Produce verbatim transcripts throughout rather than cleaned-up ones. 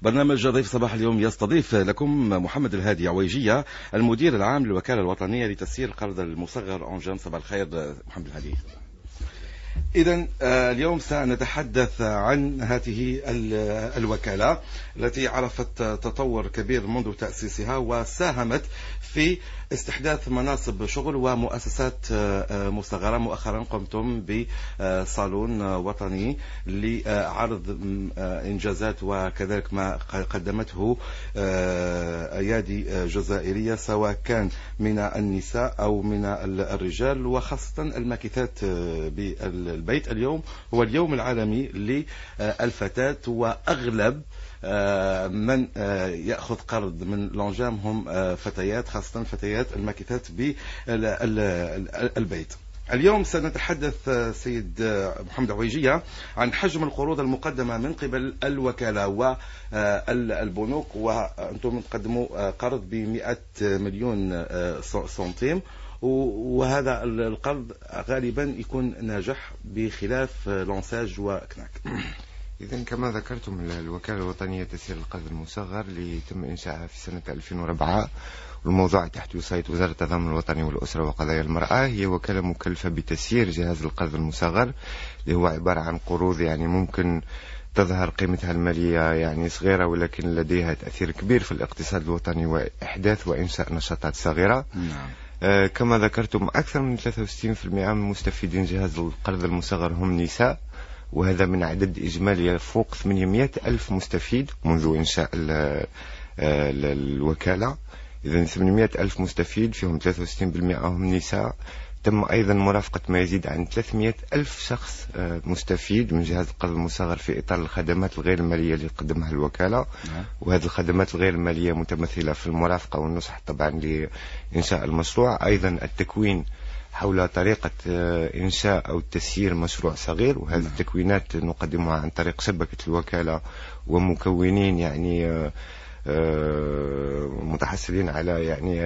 برنامج ضيف صباح اليوم يستضيف لكم محمد الهادي عويجية، المدير العام للوكالة الوطنية لتسيير القرض المصغر أونجام. صباح الخير محمد الهادي. إذن اليوم سنتحدث عن هذه الوكالة التي عرفت تطور كبير منذ تأسيسها، وساهمت في استحداث مناصب شغل ومؤسسات مصغرة. مؤخرا قمتم بصالون وطني لعرض إنجازات وكذلك ما قدمته أيادي جزائرية، سواء كان من النساء أو من الرجال، وخاصة الماكثات بالبيت. اليوم هو اليوم العالمي للفتاة، وأغلب من يأخذ قرض من لونجام هم فتيات، خاصة فتيات الماكثات بالبيت. اليوم سنتحدث سيد محمد عويجية عن حجم القروض المقدمة من قبل الوكالة والبنوك، وأنتم تقدموا قرض بمئة مليون سنتيم، وهذا القرض غالبا يكون ناجح بخلاف لونساج وكناك. إذن كما ذكرتم، الوكالة الوطنية لتسيير القرض المصغر اللي تم إنشائها في سنة ألفين وأربعة، والموضوع تحت وصاية وزارة التضامن الوطني والأسرة وقضايا المرأة، هي وكالة مكلفة بتسيير جهاز القرض المصغر، اللي هو عبارة عن قروض يعني ممكن تظهر قيمتها المالية يعني صغيرة، ولكن لديها تأثير كبير في الاقتصاد الوطني وإحداث وإنشاء نشاطات صغيرة. نعم. آه كما ذكرتم، أكثر من ثلاثة وستين بالمئة من مستفيدين جهاز القرض المصغر هم نساء، وهذا من عدد إجمالي يفوق ثمانمئة ألف مستفيد منذ إنشاء الوكالة. إذن ثمانمئة ألف مستفيد فيهم ثلاثة وستين بالمئة هم نساء. تم أيضا مرافقة ما يزيد عن ثلاثمئة ألف شخص مستفيد من جهاز القرض المصغر في إطار الخدمات الغير المالية اللي تقدمها الوكالة. وهذه الخدمات الغير المالية متمثلة في المرافقة والنصح طبعا لإنشاء المشروع، أيضا التكوين حول طريقة إنشاء أو تسيير مشروع صغير، وهذه التكوينات نقدمها عن طريق شبكة الوكالة ومكونين يعني متحصلين على يعني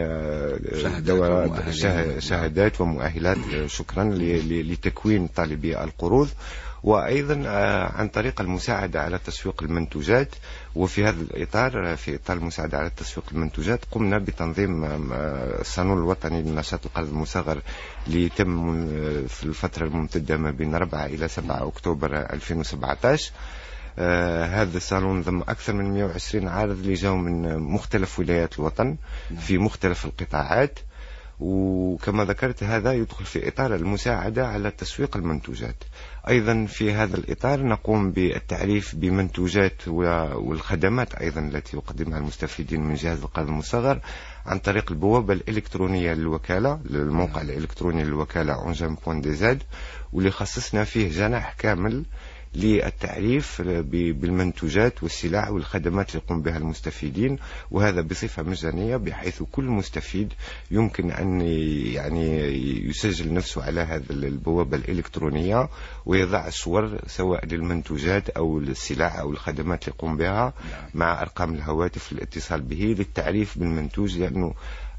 دورات شهادات ومؤهلات شكرا لتكوين طالبي القروض، وأيضا عن طريق المساعدة على تسويق المنتوجات. وفي هذا الإطار، في إطار المساعدة على تسويق المنتوجات، قمنا بتنظيم الصالون الوطني لنشاط القرض المصغر اللي يتم في الفترة الممتدة ما بين أربعة إلى سبعة أكتوبر ألفين وسبعة عشر. آه هذا الصالون ضم أكثر من مئة وعشرين عارض اللي جاءوا من مختلف ولايات الوطن في مختلف القطاعات، وكما ذكرت هذا يدخل في إطار المساعدة على تسويق المنتوجات. أيضا في هذا الإطار نقوم بالتعريف بمنتوجات والخدمات أيضا التي يقدمها المستفيدين من جهاز القرض المصغر عن طريق البوابة الإلكترونية للوكالة، للموقع الإلكتروني للوكالة أونجام بوان دي زاد، واللي خصصنا فيه جناح كامل للتعريف بالمنتوجات والسلع والخدمات اللي يقوم بها المستفيدين، وهذا بصفة مجانية، بحيث كل مستفيد يمكن أن يعني يسجل نفسه على هذا البوابة الإلكترونية ويضع صور سواء للمنتوجات أو السلع أو الخدمات اللي يقوم بها مع أرقام الهواتف للاتصال به للتعريف بالمنتوج، لأنه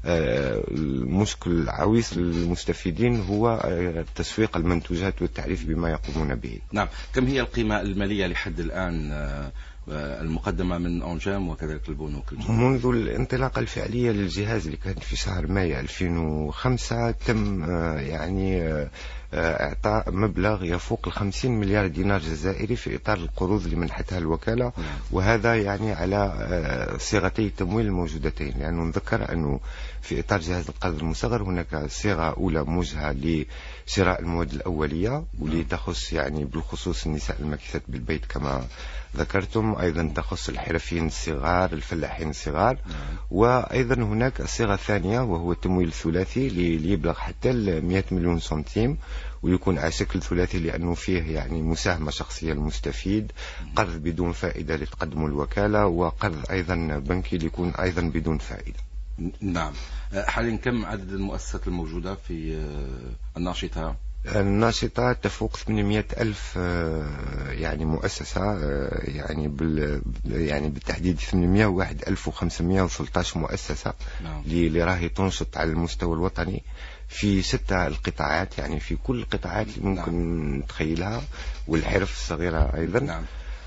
المشكل العويص للمستفيدين هو تسويق المنتوجات والتعريف بما يقومون به. نعم. كم هي القيمة المالية لحد الآن المقدمة من أونجام وكذلك البنوك؟ منذ الانطلاقة الفعلية للجهاز اللي كانت في شهر مايو ألفين وخمسة تم يعني إعطاء مبلغ يفوق الخمسين مليار دينار جزائري في إطار القروض اللي منحتها الوكالة، وهذا يعني على صيغتي التمويل الموجودتين، لأنه نذكر أنه في إطار جهاز القرض المصغر هناك صيغة أولى موجهة لشراء المواد الأولية، واللي تخص يعني بالخصوص النساء الماكثات بالبيت كما ذكرتم، أيضا تخص الحرفيين الصغار الفلاحين الصغار، وأيضا هناك الصيغة الثانية وهو التمويل الثلاثي اللي يبلغ حتى مئة مليون سنتيم، ويكون على شكل ثلاثي لأنه فيه يعني مساهمة شخصية للمستفيد، قرض بدون فائدة لتقدم الوكالة، وقرض أيضا بنكي ليكون أيضا بدون فائدة. نعم. حاليا كم عدد المؤسسات الموجودة في الناشطة؟ الناشطة تفوق ثمانمئة ألف يعني مؤسسة، يعني بال يعني بالتحديد ثمانمئة وواحد ألف وخمسمئة وثلاثة عشر مؤسسة اللي راهي تنشط على المستوى الوطني في ستة القطاعات، يعني في كل القطاعات اللي ممكن نعم. نتخيلها، والحرف الصغيرة أيضا. نعم.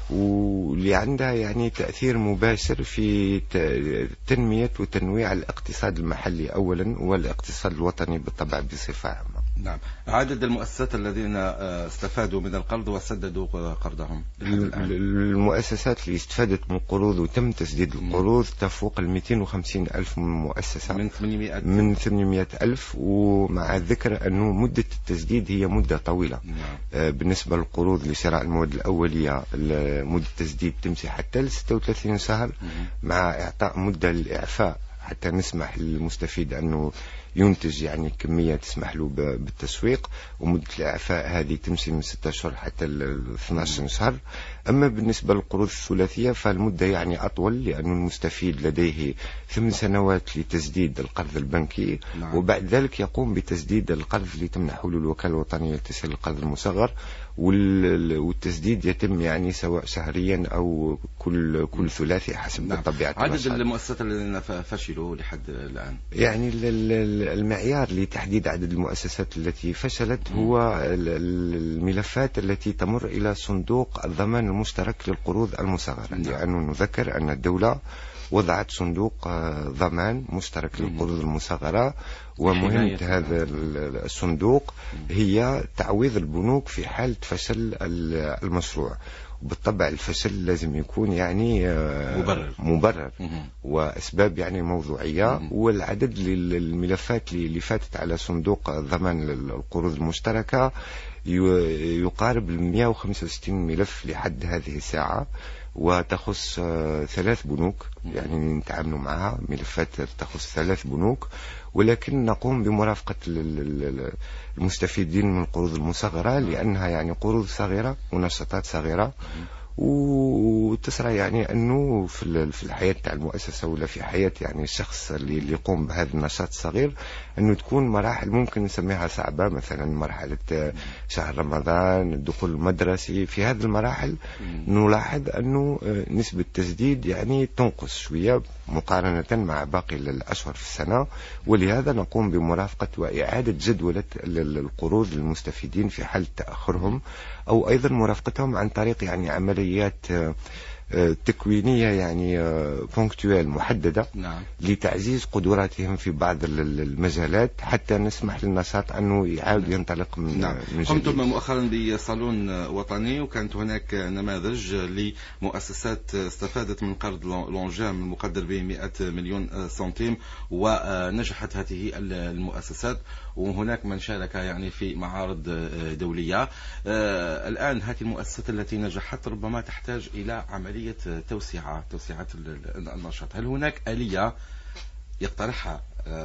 واللي عندها يعني تأثير مباشر في تنمية وتنويع الاقتصاد المحلي أولا والاقتصاد الوطني بالطبع بصفة عامة. نعم. عدد المؤسسات الذين استفادوا من القرض وسددوا قرضهم المؤسسات اللي استفادت من القروض وتم تسديد القروض تفوق ال مئتين وخمسين ألف مؤسسة من ثمانمائة من ثمانمائة ألف، ومع الذكر أنه مدة التسديد هي مدة طويلة. نعم. بالنسبة للقروض لشراء المواد الأولية مدة التسديد تمشي حتى ل ستة وثلاثين شهر، مع إعطاء مدة للإعفاء حتى نسمح للمستفيد أنه ينتج يعني كمية تسمح له بالتسويق، ومدة الإعفاء هذه تمشي من ستة أشهر حتى ل اثني عشر شهر. أما بالنسبة للقروض الثلاثية فالمدة يعني أطول، لأن المستفيد لديه ثمان سنوات لتسديد القرض البنكي. نعم. وبعد ذلك يقوم بتسديد القرض اللي تمنحه له الوكالة الوطنية لتسهيل القرض المصغر، والتسديد يتم يعني سواء شهريا أو كل كل ثلاثي حسب نعم. طبيعة عدد المشهد. المؤسسات الذين فشلوا لحد الآن يعني المعيار لتحديد عدد المؤسسات التي فشلت هو الملفات التي تمر إلى صندوق الضمان المشترك للقروض المصغرة. نعم. لأنه نذكر أن الدولة وضعت صندوق ضمان مشترك للقروض المصغرة، ومهمة هذا الصندوق هي تعويض البنوك في حالة فشل المشروع. بالطبع الفشل لازم يكون يعني مبرر, مبرر وأسباب يعني موضوعية. والعدد للملفات اللي فاتت على صندوق ضمان القروض المشتركة يقارب مئة وخمسة وستين ملف لحد هذه الساعة، وتخص ثلاث بنوك يعني نتعامل معها ملفات تخص ثلاث بنوك، ولكن نقوم بمرافقة المستفيدين من القروض المصغرة لأنها يعني قروض صغيرة ونشاطات صغيرة، وتسرى يعني أنه في الحياة تاع المؤسسة ولا في حياة يعني الشخص اللي يقوم بهذا النشاط الصغير أنه تكون مراحل ممكن نسميها صعبة، مثلا مرحلة شهر رمضان، الدخول المدرسي. في هذه المراحل نلاحظ أنه نسبة التسديد يعني تنقص شوية مقارنة مع باقي الأشهر في السنة، ولهذا نقوم بمرافقة وإعادة جدولة القروض للمستفيدين في حال تأخرهم، أو أيضا مرافقتهم عن طريق يعني عمليات تكوينية يعني بونكتوال محددة. نعم. لتعزيز قدراتهم في بعض المجالات حتى نسمح للنشاط أنه يعاود ينطلق من, نعم. من جديد. قمتم مؤخرا بصالون وطني، وكانت هناك نماذج لمؤسسات استفادت من قرض لونجام المقدر به مئة مليون سنتيم، ونجحت هذه المؤسسات، وهناك من شارك يعني في معارض دولية. الآن هذه المؤسسات التي نجحت ربما تحتاج إلى عملية توسعة توسعة النشاط. هل هناك آلية يقترحها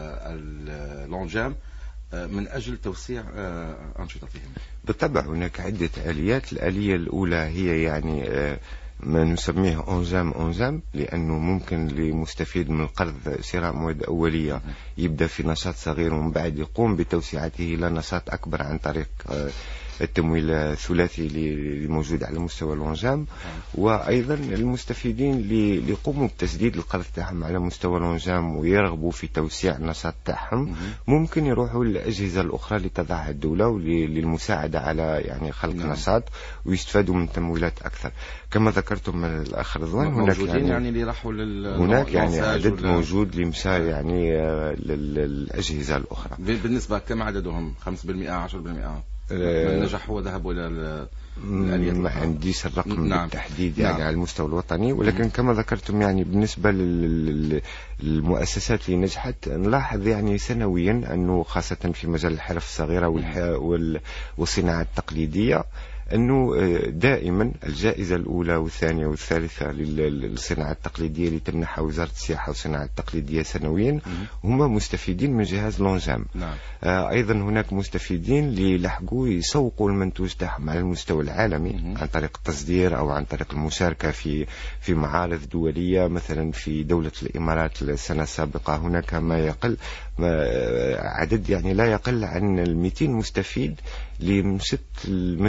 اللونجام من أجل توسيع أنشطتهم؟ بالطبع هناك عدة آليات. الآلية الأولى هي يعني ما نسميه أنجام أنجام، لأنه ممكن لمستفيد من القرض شراء مواد أولية يبدأ في نشاط صغير ومن بعد يقوم بتوسعته إلى نشاط أكبر عن طريق التمويل الثلاثي اللي موجود على مستوى الأنجام. وأيضا المستفيدين اللي يقوموا بتسديد القرض تاعهم على مستوى الأنجام ويرغبوا في توسيع النشاط تاعهم ممكن يروحوا للأجهزة الأخرى اللي تضعها الدولة للمساعدة على يعني خلق نعم. نشاط ويستفادوا من تمويلات أكثر. كما ذكرتم الأخ رضوان هناك يعني, يعني اللي راحوا لل هناك يعني عدد موجود لمسا يعني للأجهزة الأخرى. بالنسبة كم عددهم؟ خمسة بالمئة عشرة بالمئة من نجحوا وذهبوا إلى الآليات؟ ما عنديش الرقم نعم. بالتحديد يعني نعم. على المستوى الوطني، ولكن مم. كما ذكرتم يعني بالنسبة للمؤسسات اللي نجحت نلاحظ يعني سنويا أنه خاصة في مجال الحرف الصغيرة والصناعة التقليدية أنه دائما الجائزة الأولى والثانية والثالثة للصناعة التقليدية اللي تمنحها وزارة السياحة والصناعة التقليدية سنويا هم مستفيدين من جهاز لونجام. نعم. آه أيضا هناك مستفيدين اللي لحقوا يسوقوا المنتوج تاعهم على المستوى العالمي مم. عن طريق التصدير أو عن طريق المشاركة في في معارض دولية. مثلا في دولة الإمارات السنة السابقة هناك ما يقل ما عدد يعني لا يقل عن مئتين مستفيد لمشت المنتوجات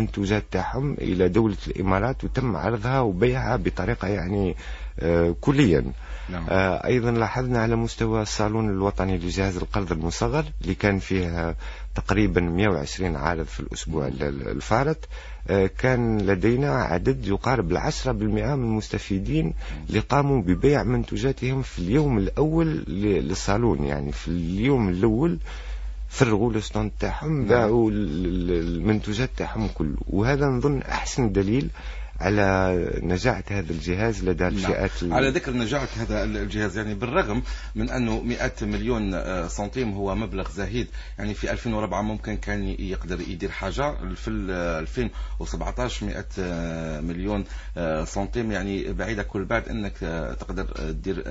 تاعهم إلى دولة الإمارات وتم عرضها وبيعها بطريقة يعني آه كليا. نعم. آه أيضا لاحظنا على مستوى الصالون الوطني لجهاز القرض المصغر اللي كان فيه تقريبا مئة وعشرين عارض في الأسبوع الفارط، آه كان لدينا عدد يقارب العشرة بالمئة من المستفيدين اللي قاموا ببيع منتجاتهم في اليوم الأول للصالون. يعني في اليوم الأول فرغوا الستاند تاعهم، باعوا المنتوجات تاعهم كله، وهذا نظن أحسن دليل على نجاعة هذا الجهاز لدى الفئات. نعم. على ذكر نجاعة هذا الجهاز، يعني بالرغم من أنه مئة مليون سنتيم هو مبلغ زهيد، يعني في ألفين وأربعة ممكن كان يقدر يدير حاجة، في ألفين وسبعة عشر مئة مليون سنتيم يعني بعيدة كل بعد أنك تقدر تدير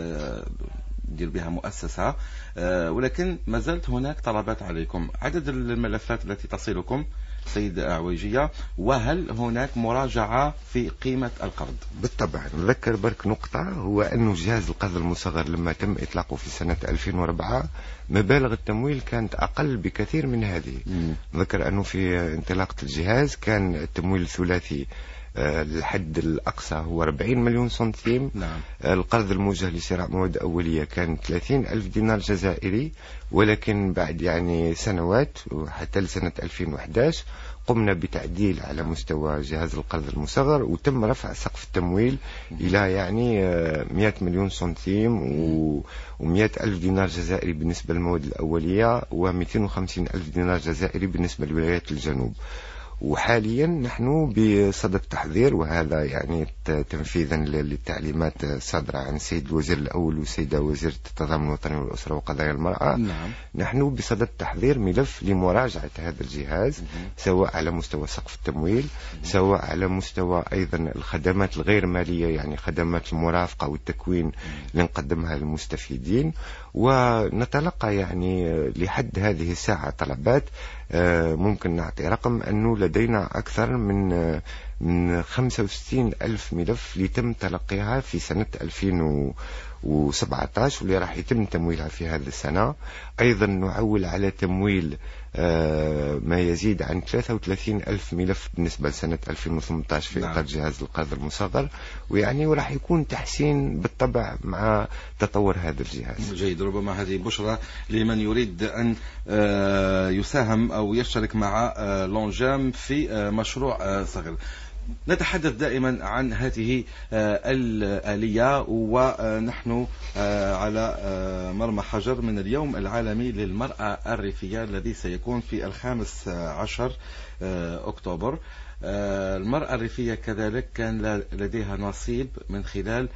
دير بها مؤسسة، ولكن ما زالت هناك طلبات عليكم. عدد الملفات التي تصلكم سيد عويجية، وهل هناك مراجعة في قيمة القرض؟ بالطبع. نذكر برك نقطة، هو أنه جهاز القرض المصغر لما تم إطلاقه في سنة ألفين وأربعة مبالغ التمويل كانت أقل بكثير من هذه. نذكر أنه في انطلاقة الجهاز كان التمويل الثلاثي الحد الأقصى هو أربعين مليون سنتيم. نعم. القرض الموجه لشراء مواد أولية كان ثلاثين ألف دينار جزائري، ولكن بعد يعني سنوات وحتى لسنة ألفين وأحد عشر قمنا بتعديل على مستوى جهاز القرض المصغر وتم رفع سقف التمويل إلى يعني مئة مليون سنتيم ومئة ألف دينار جزائري بالنسبة للمواد الأولية ومئتين وخمسين ألف دينار جزائري بالنسبة لولايات الجنوب. وحاليا نحن بصدد التحضير، وهذا يعني تنفيذا للتعليمات الصادرة عن السيد الوزير الأول والسيدة وزيرة التضامن الوطني والأسرة وقضايا المرأة. نعم. نحن بصدد تحضير ملف لمراجعة هذا الجهاز، سواء على مستوى سقف التمويل، سواء على مستوى أيضا الخدمات الغير مالية، يعني خدمات المرافقة والتكوين اللي نقدمها للمستفيدين. ونتلقى يعني لحد هذه الساعة طلبات، ممكن نعطي رقم أنه لدينا أكثر من من خمسة وستين ألف ملف لتم تلقيها في سنة ألفين وسبعة عشر واللي راح يتم تمويلها في هذه السنة. أيضا نعول على تمويل ما يزيد عن ثلاثة وثلاثين ألف ملف بالنسبة لسنة ألفين وثمانية عشر في إطار جهاز القرض المصغر، ويعني وراح يكون تحسين بالطبع مع تطور هذا الجهاز. جيد. ربما هذه بشرى لمن يريد أن يساهم أو يشترك مع لونجام في مشروع صغير. نتحدث دائما عن هذه الآلية ونحن على مرمى حجر من اليوم العالمي للمرأة الريفية الذي سيكون في الخامس عشر أكتوبر. المرأة الريفية كذلك كان لديها نصيب من خلال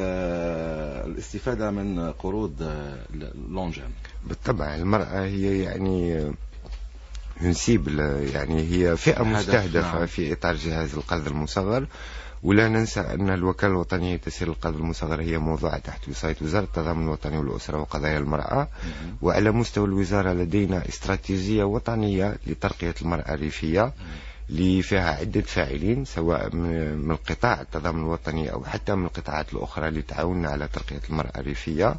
الاستفادة من قروض لونجام. بالطبع المرأة هي يعني نسيب يعني هي فئة مستهدفة. نعم. في إطار جهاز القرض المصغر، ولا ننسى أن الوكالة الوطنية لتسهيل القرض المصغر هي موضوعة تحت وصاية وزارة التضامن الوطني والأسرة وقضايا المرأة. وعلى مستوى الوزارة لدينا استراتيجية وطنية لترقية المرأة الريفية اللي فيها عدة فاعلين، سواء من القطاع التضامن الوطني أو حتى من القطاعات الأخرى اللي تعاوننا على ترقية المرأة الريفية.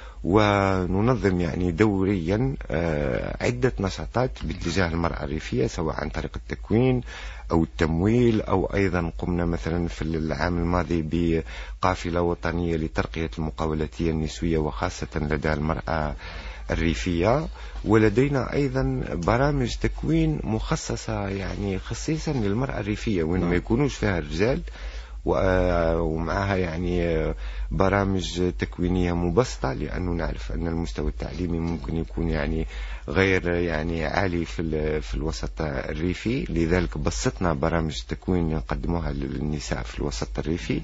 وننظم يعني دوريا عدة نشاطات باتجاه المرأة الريفية، سواء عن طريق التكوين أو التمويل، أو أيضا قمنا مثلا في العام الماضي بقافلة وطنية لترقية المقاولاتية النسوية وخاصة لدى المرأة الريفية. ولدينا أيضا برامج تكوين مخصصة يعني خصيصا للمرأة الريفية وين ما يكونوش فيها الرجال، ومعها يعني برامج تكوينية مبسطة، لأنه نعرف أن المستوى التعليمي ممكن يكون يعني غير يعني عالي في في الوسط الريفي. لذلك بسطنا برامج تكوين نقدموها للنساء في الوسط الريفي،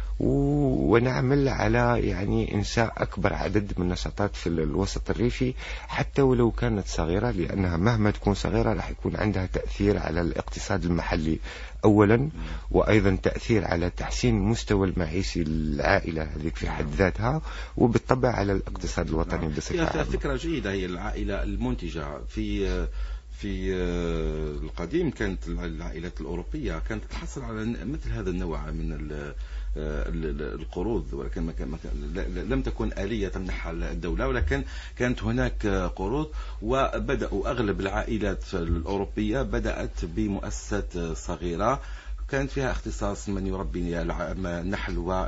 ونعمل على يعني إنشاء أكبر عدد من النشاطات في الوسط الريفي حتى ولو كانت صغيرة، لأنها مهما تكون صغيرة راح يكون عندها تأثير على الاقتصاد المحلي أولا، وأيضا تأثير على تحسين مستوى المعيشي للعائلة هذيك في حد ذاتها، وبالطبع على الاقتصاد الوطني بصفة عامة. فكرة جيدة هي العائلة المنتجة في في القديم كانت العائلات الأوروبية كانت تحصل على مثل هذا النوع من القروض، ولكن ما كان لم تكن آلية تمنحها الدولة، ولكن كانت هناك قروض. وبدأوا أغلب العائلات الأوروبية بدأت بمؤسسات صغيرة كانت فيها اختصاص من يربي النحل و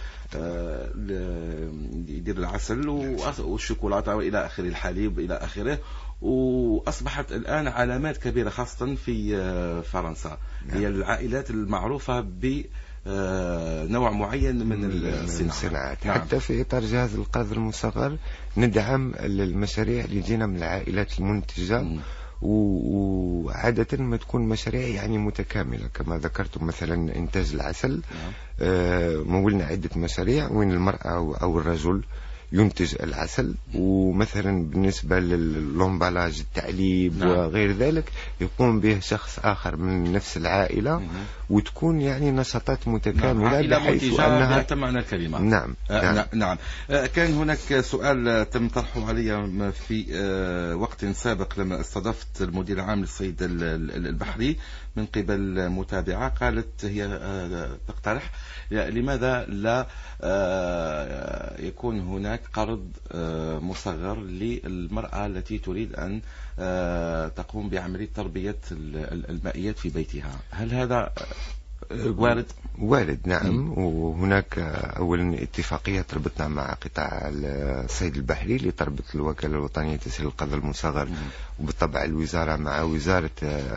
يدير العسل والشوكولاتة وإلى آخره، الحليب إلى آخره. وأصبحت الآن علامات كبيرة خاصة في فرنسا هي العائلات المعروفة ب نوع معين من الصناعات. نعم. حتى في إطار جهاز القرض المصغر ندعم المشاريع اللي جينا من العائلات المنتجة، م. وعادة ما تكون مشاريع يعني متكاملة كما ذكرتم، مثلا إنتاج العسل. آه مولنا عدة مشاريع وين المرأة أو الرجل ينتج العسل، ومثلا بالنسبة للومبالاج التعليب نعم. وغير ذلك يقوم به شخص آخر من نفس العائلة، مم. وتكون يعني نشاطات متكاملة نعم. بحيث أنها تمعنى الكلمة. نعم. آه نعم. نعم. آه كان هناك سؤال تم طرحه علي في آه وقت سابق لما استضفت المدير العام للصيد البحري من قبل متابعة، قالت هي آه تقترح لماذا لا آه يكون هناك قرض آه مصغر للمرأة التي تريد أن آه تقوم بعملية تربية المائيات في بيتها. هل هذا وارد؟ وارد نعم. م. وهناك أولا اتفاقية تربطنا مع قطاع الصيد البحري لتربط الوكالة الوطنية لتسهيل القرض المصغر، م. وبالطبع الوزارة مع وزارة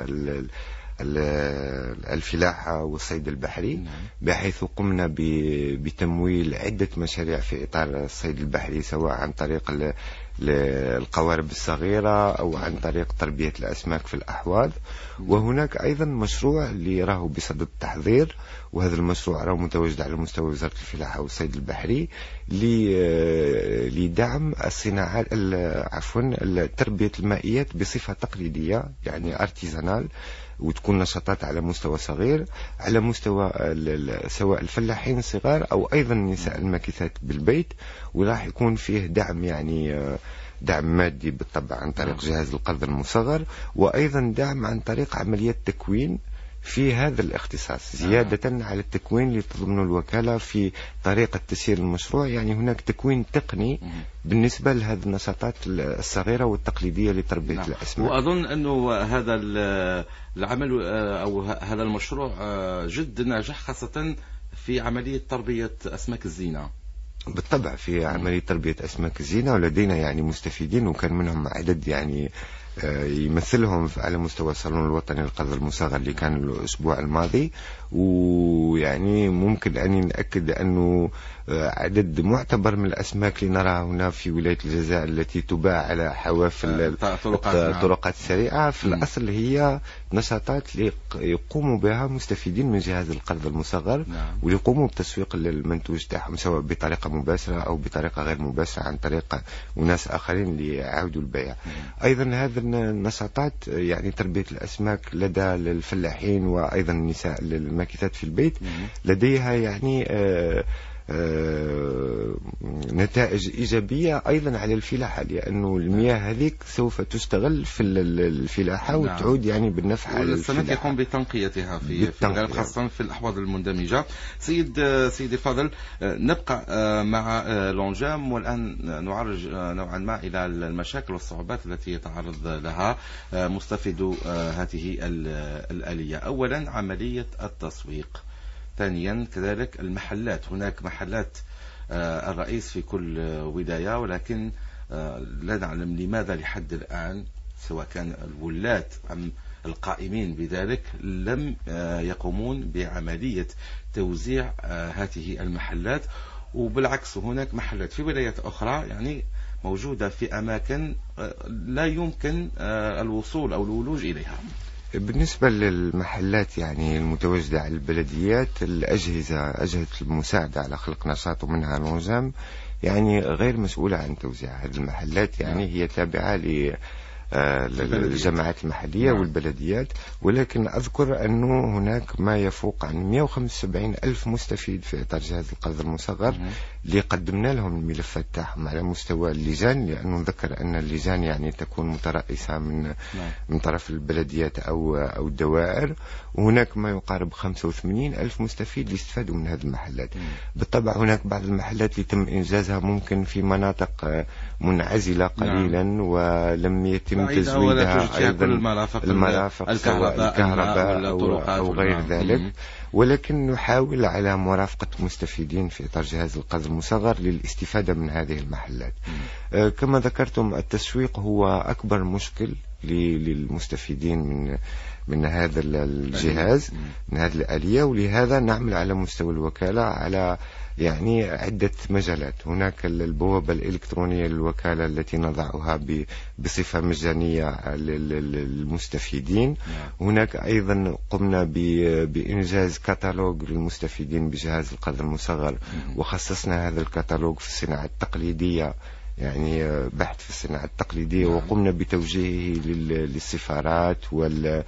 الفلاحة والصيد البحري، بحيث قمنا بتمويل عدة مشاريع في إطار الصيد البحري، سواء عن طريق القوارب الصغيرة أو عن طريق تربية الأسماك في الأحواض. وهناك أيضا مشروع اللي راه بصدد التحضير، وهذا المشروع راه متواجد على مستوى وزارة الفلاحة والصيد البحري لدعم الصناعات عفوا تربية المائيات بصفة تقليدية يعني ارتيزانال، وتكون نشاطات على مستوى صغير على مستوى سواء الفلاحين الصغار أو أيضا النساء الماكثات بالبيت. وراح يكون فيه دعم يعني دعم مادي بالطبع عن طريق جهاز القرض المصغر، وأيضا دعم عن طريق عملية تكوين في هذا الاختصاص، زيادة على التكوين اللي تضمن الوكالة في طريقة تسيير المشروع. يعني هناك تكوين تقني بالنسبة لهذه النشاطات الصغيرة والتقليدية لتربية نعم. الأسماك. وأظن أنه هذا العمل أو هذا المشروع جد ناجح، خاصة في عملية تربية أسماك الزينة. بالطبع في عملية تربية أسماك الزينة، ولدينا يعني مستفيدين، وكان منهم عدد يعني يمثلهم على مستوى الصالون الوطني للقرض المصغر اللي كان الأسبوع الماضي. ويعني ممكن أن نأكد أنه عدد معتبر من الأسماك اللي نراها هنا في ولاية الجزائر التي تباع على حوافل الطرقات السريعة في الأصل هي نشاطات يقوموا بها مستفيدين من جهاز القرض المصغر، ويقوموا بتسويق المنتوج تاعهم سواء بطريقة مباشرة أو بطريقة غير مباشرة عن طريق أناس آخرين ليعاودوا البيع. أيضا هذه النشاطات يعني تربية الأسماك لدى الفلاحين وأيضا النساء الماكثات في البيت لديها يعني آآ آآ نتائج إيجابية أيضا على الفلاحة، لأنه المياه هذيك سوف تستغل في الفلاحة نعم. وتعود يعني بالنفع على الفلاحة. والسمك يقوم بتنقيتها في الغالب خاصة في الأحواض المندمجة. سيد سيدي فاضل، نبقى مع لونجام والآن نعرج نوعا ما إلى المشاكل والصعوبات التي يتعرض لها مستفيدو هذه الآلية. أولا عملية التسويق، ثانيا كذلك المحلات. هناك محلات الرئيس في كل ولاية، ولكن لا نعلم لماذا لحد الآن سواء كان الولاة أم القائمين بذلك لم يقومون بعملية توزيع هذه المحلات. وبالعكس هناك محلات في ولايات أخرى يعني موجودة في أماكن لا يمكن الوصول أو الولوج إليها. بالنسبة للمحلات يعني المتواجدة على البلديات، الأجهزة أجهزة المساعدة على خلق نشاط ومنها لونجام يعني غير مسؤولة عن توزيع هذه المحلات، يعني هي تابعة الجماعات المحلية والبلديات. ولكن أذكر أنه هناك ما يفوق عن مئة وخمسة وسبعين ألف مستفيد في إطار جهاز القرض المصغر اللي قدمنا لهم الملفات تاعهم على مستوى اللجان، لأنه نذكر أن اللجان يعني تكون مترأسة من من طرف البلديات أو أو الدوائر، وهناك ما يقارب خمسة وثمانين ألف مستفيد اللي يستفادوا من هذه المحلات. بالطبع هناك بعض المحلات اللي تم إنجازها ممكن في مناطق منعزلة قليلا نعم. ولم يتم تزويدها أيضا المرافق, المرافق الكهرباء, الكهرباء أو, أو غير ذلك مم. ولكن نحاول على مرافقة مستفيدين في إطار جهاز القرض المصغر للاستفادة من هذه المحلات. آه كما ذكرتم التسويق هو أكبر مشكل للمستفيدين من من هذا الجهاز من هذه الآلية، ولهذا نعمل على مستوى الوكالة على يعني عدة مجالات. هناك البوابة الإلكترونية للوكالة التي نضعها بصفة مجانية للمستفيدين. هناك أيضا قمنا بإنجاز كتالوج للمستفيدين بجهاز القرض المصغر، وخصصنا هذا الكتالوج في الصناعة التقليدية، يعني بحث في الصناعة التقليدية، وقمنا بتوجيهه للسفارات وال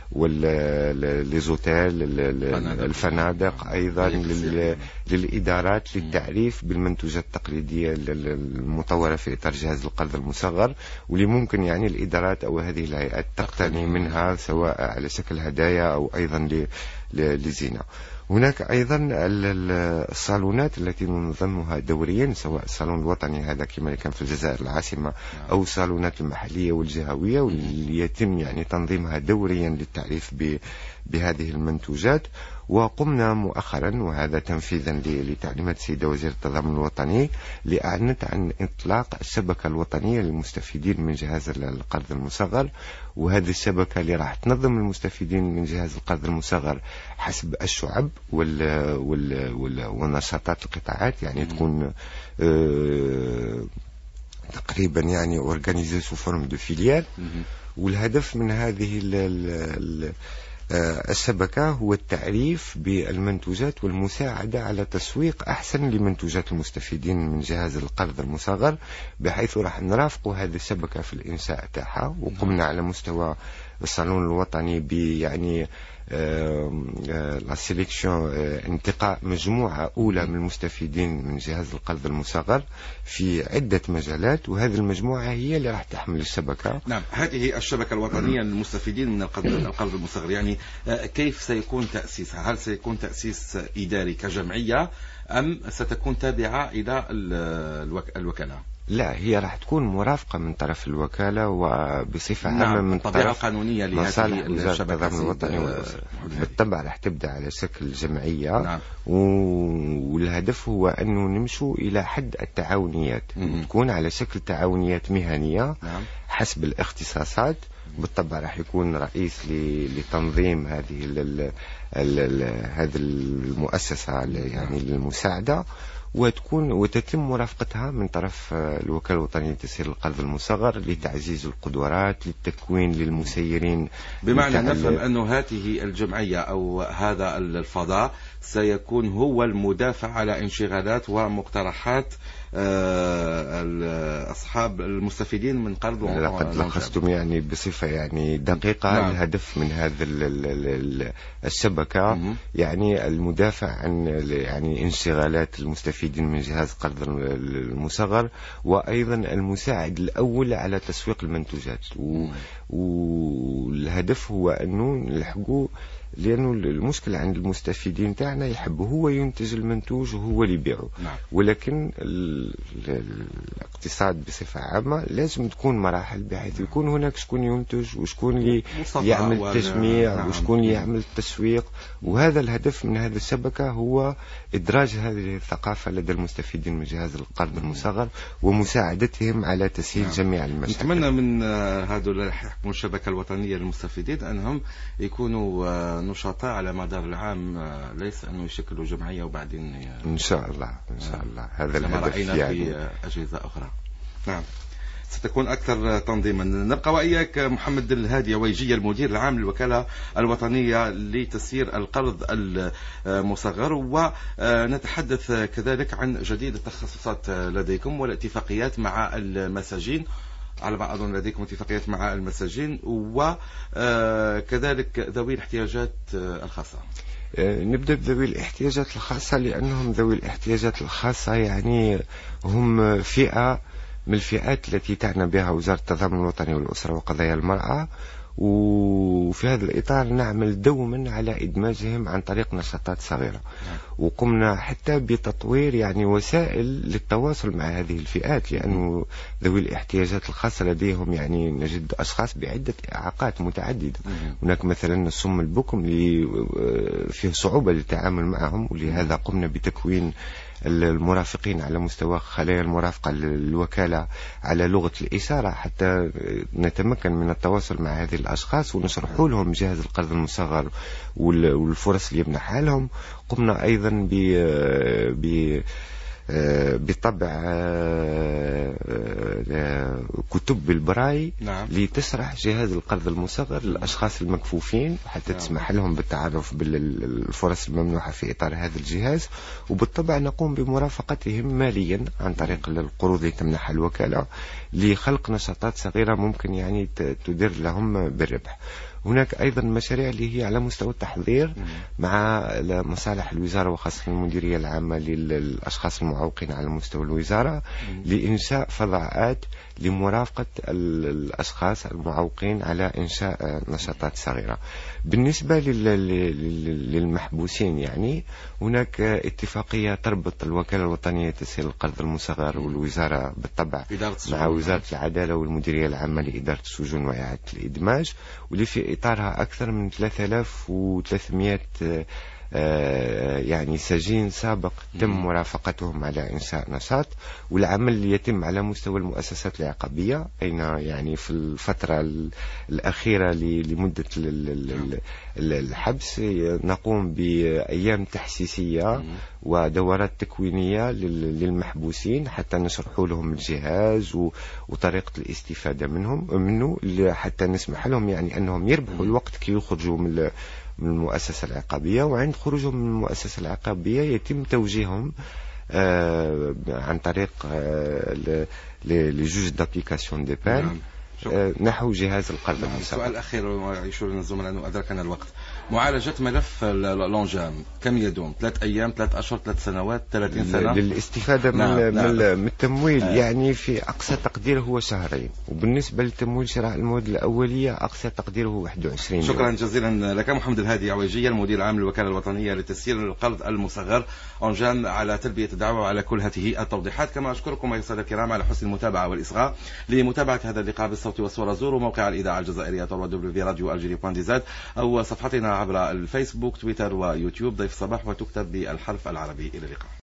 والليزوتيل الفنادق أيضا للإدارات للتعريف بالمنتوجات التقليدية المطورة في إطار جهاز القرض المصغر، واللي ممكن يعني الإدارات أو هذه الهيئات تقتني منها سواء على شكل هدايا أو أيضا لزينة. هناك أيضا الصالونات التي ننظمها دوريا، سواء الصالون الوطني هذا كما كان في الجزائر العاصمة أو الصالونات المحلية والجهوية، واللي يتم يعني تنظيمها دوريا للتعريف بهذه المنتوجات. وقمنا مؤخرا وهذا تنفيذا لتعليمات السيدة وزير التضامن الوطني لأعلنت عن إطلاق الشبكة الوطنية للمستفيدين من جهاز القرض المصغر، وهذه الشبكة اللي راح تنظم المستفيدين من جهاز القرض المصغر حسب الشعب وال وال وال والنشاطات القطاعات، يعني تكون آه تقريبا يعني أورغانيزي سو فورم دو فيليال. والهدف من هذه ال ال الشبكة هو التعريف بالمنتوجات والمساعدة على تسويق أحسن لمنتوجات المستفيدين من جهاز القرض المصغر، بحيث راح نرافق هذه الشبكة في الإنشاء تاعها. وقمنا على مستوى الصالون الوطني بيعني لا سيليكسيون انتقاء مجموعة أولى من المستفيدين من جهاز القرض المصغر في عدة مجالات، وهذه المجموعة هي اللي راح تحمل الشبكة. نعم، هذه الشبكة الوطنية للمستفيدين من القرض المصغر، يعني كيف سيكون تأسيسها؟ هل سيكون تأسيس إداري كجمعية أم ستكون تابعة إلى الوكالة؟ لا، هي راح تكون مرافقة من طرف الوكالة وبصفة عامة نعم. من طرف القانونية لهذه الشبكة الوطنية. بالطبع راح تبدأ على شكل جمعية. نعم. والهدف هو أنه نمشوا إلى حد التعاونيات، م- تكون على شكل تعاونيات مهنية. نعم. حسب الاختصاصات. بالطبع راح يكون رئيس لتنظيم هذه ال ال هذه المؤسسة يعني للمساعدة، وتكون وتتم مرافقتها من طرف الوكالة الوطنية لتسهيل القرض المصغر لتعزيز القدرات للتكوين للمسيرين. بمعنى نفهم أن هذه الجمعية أو هذا الفضاء سيكون هو المدافع على انشغالات ومقترحات أصحاب المستفيدين من قرض. لقد لخصتم يعني بصفة يعني دقيقة. نعم. الهدف من هذا الشبكة م- يعني المدافع عن يعني انشغالات المستفيدين من جهاز قرض المصغر، وأيضا المساعد الأول على تسويق المنتوجات. والهدف هو أنه نلحقوا، لأنه المشكلة عند المستفيدين تاعنا يحب هو ينتج المنتوج وهو اللي يبيعه. نعم. ولكن الاقتصاد بصفة عامة لازم تكون مراحل، بحيث يكون هناك شكون ينتج وشكون اللي يعمل التجميع. نعم. وشكون اللي يعمل التسويق. وهذا الهدف من هذه الشبكة هو إدراج هذه الثقافة لدى المستفيدين من جهاز القرض المصغر ومساعدتهم على تسهيل. نعم. جميع المشاكل. نتمنى من هذول اللي يحكموا الشبكة الوطنية للمستفيدين أنهم يكونوا نشاطاء على مدار العام، ليس أنه يشكلوا جمعية وبعدين إن شاء الله إن شاء الله هذا الهدف يعني في أجهزة أخرى. نعم، ستكون أكثر تنظيما. نبقى وإياك محمد الهادي عويجية المدير العام للوكالة الوطنية لتسيير القرض المصغر، ونتحدث كذلك عن جديد التخصصات لديكم والاتفاقيات مع المساجين على ما أظن لديكم اتفاقيات مع المساجين وكذلك ذوي الاحتياجات الخاصة. نبدأ بذوي الاحتياجات الخاصة، لأنهم ذوي الاحتياجات الخاصة يعني هم فئة من الفئات التي تعنى بها وزارة التضامن الوطني والأسرة وقضايا المرأة، وفي هذا الإطار نعمل دوما على إدماجهم عن طريق نشاطات صغيرة. وقمنا حتى بتطوير يعني وسائل للتواصل مع هذه الفئات، لأنه ذوي الاحتياجات الخاصة لديهم يعني نجد أشخاص بعدة إعاقات متعددة. هناك مثلا الصم البكم اللي فيه صعوبة للتعامل معهم، ولهذا قمنا بتكوين المرافقين على مستوى خلايا المرافقة للوكالة على لغة الإشارة حتى نتمكن من التواصل مع هذه الأشخاص ونشرح لهم جهاز القرض المصغر والفرص اللي يمنحها لهم. قمنا أيضا ب ب بطبع كتب بالبراي نعم. لتشرح جهاز القرض المصغر للأشخاص المكفوفين حتى نعم. تسمح لهم بالتعرف بالفرص الممنوحة في إطار هذا الجهاز. وبالطبع نقوم بمرافقتهم ماليا عن طريق القروض اللي تمنحها الوكالة لخلق نشاطات صغيرة ممكن يعني تدر لهم بالربح. هناك أيضا مشاريع اللي هي على مستوى التحضير مع مصالح الوزارة وخاصة المديرية العامة للأشخاص المعوقين على مستوى الوزارة لإنشاء فضاءات لمرافقة الأشخاص المعوقين على إنشاء نشاطات صغيرة. بالنسبة للمحبوسين يعني هناك اتفاقية تربط الوكالة الوطنية لتسهيل القرض المصغر والوزارة بالطبع مع وزارة العدالة والمديرية العامة لإدارة السجون وإعادة الإدماج، واللي في إطارها أكثر من ثلاثة آلاف وثلاثمائة يعني سجين سابق تم مرافقتهم على إنشاء نشاط. والعمل يتم على مستوى المؤسسات العقابية، أين يعني في الفترة الأخيرة لمدة الحبس نقوم بأيام تحسيسية ودورات تكوينية للمحبوسين حتى نشرح لهم الجهاز وطريقة الاستفادة منهم منه حتى نسمح لهم يعني أنهم يربحوا الوقت كي يخرجوا من من المؤسسة العقابية. وعند خروجهم من المؤسسة العقابية يتم توجيههم آه عن طريق آه لجوج دابليكاسيون دي بان آه نحو جهاز القرض المصغر. السؤال الأخير يشير لنا الزملاء أنه أدركنا الوقت. معالجة ملف الأونجام كم يدوم؟ ثلاث أيام، ثلاث أشهر، ثلاث سنوات، ثلاثين سنة؟ للاستفادة من, نعم. من, نعم. من التمويل آه. يعني في أقصى تقدير هو شهرين، وبالنسبة للتمويل شراء المواد الأولية أقصى تقديره واحد وعشرين يوم. شكرا جزيلا لك محمد الهادي عويجية المدير العام للوكالة الوطنية لتسيير القرض المصغر أونجام على تلبية الدعوة وعلى كل هذه التوضيحات. كما أشكركم أيها السادة الكرام على حسن المتابعة والإصغاء. لمتابعة هذا اللقاء بالصوت والصورة زوروا موقع الإذاعة الجزائرية دبليو دبليو دبليو دوت راديو ألجيري دوت دي زد أو صفحتنا عبر الفيسبوك تويتر ويوتيوب ضيف الصباح وتكتب بالحرف العربي. إلى اللقاء.